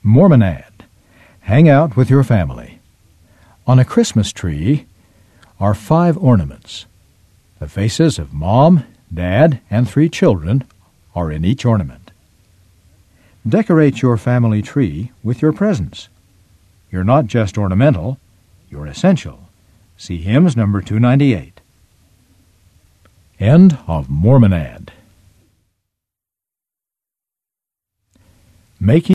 Mormonad. Hang out with your family. On a Christmas tree are 5 ornaments. The faces of Mom, Dad, and 3 children are in each ornament. Decorate your family tree with your presents. You're not just ornamental, you're essential. See hymns number 298. End of Mormonad. Making